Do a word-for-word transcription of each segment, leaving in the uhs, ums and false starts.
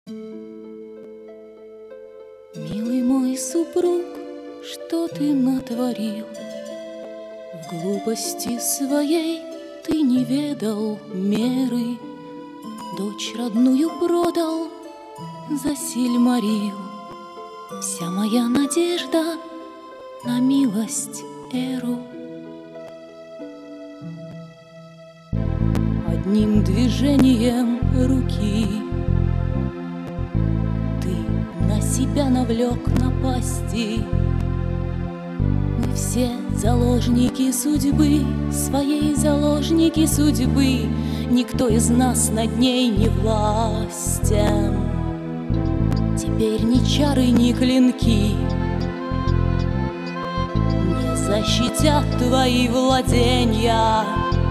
Милый мой супруг, что ты натворил? В глупости своей ты не ведал меры, дочь родную продал за Сильмарил. Вся моя надежда на милость Эру. Одним движением руки ты на себя навлек напасти. Мы все заложники судьбы, своей заложники судьбы. Никто из нас над ней не властен. Теперь ни чары, ни клинки не защитят твои владения.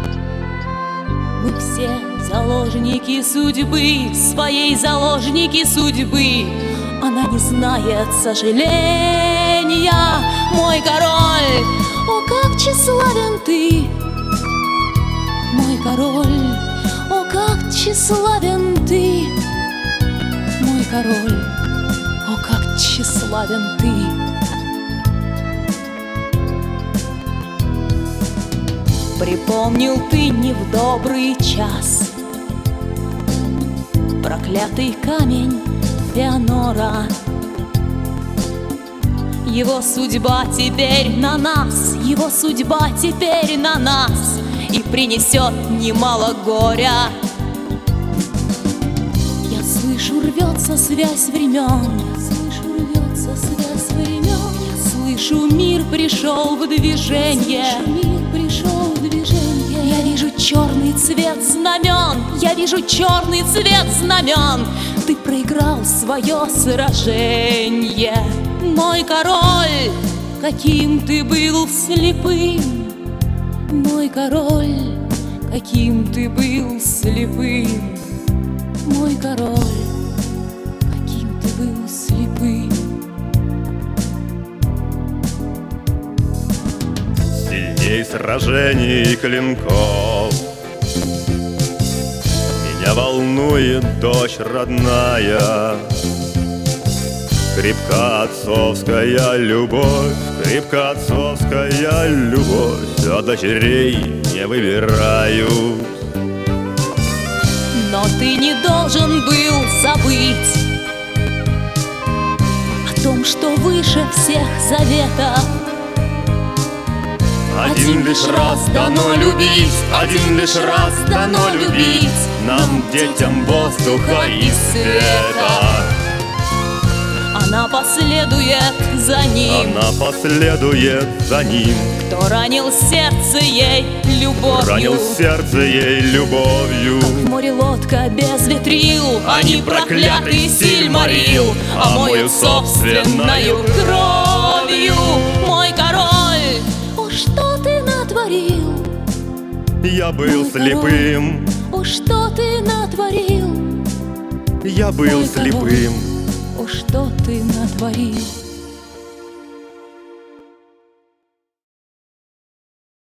Мы все заложники судьбы, своей заложники судьбы. Она не знает сожаления, мой король. О, как тщеславен ты, мой король. О, как тщеславен ты, мой король. О, как тщеславен ты. Припомнил ты не в добрый час проклятый камень Феонора. Его судьба теперь на нас, его судьба теперь на нас, и принесет немало горя. Я слышу, рвется связь времен, я слышу, рвется связь времен. Я слышу, мир пришел в движение, я слышу, мир пришел в движение. Я вижу черный цвет знамен, я вижу черный цвет знамен. Ты проиграл свое сражение, мой король. Каким ты был слепым, мой король. Каким ты был слепым, мой король. Каким ты был слепым. Сильней сражений клинков меня волнует дочь родная. Крепка отцовская любовь, крепка отцовская любовь, а дочерей не выбираю. Но ты не должен был забыть о том, что выше всех заветов. Один лишь раз дано любить, один лишь раз дано любить нам, детям воздуха и света. Она последует за ним, она последует за ним. Кто ранил сердце ей любовью, ранил сердце ей любовью. Как в море лодка без ветрил, а не проклятый Сильмарил, а мою собственною кровью, мой король. О, что ты натворил? Я был мой слепым. Король. О, что ты натворил? Я был мой слепым. король. О, что ты натворил?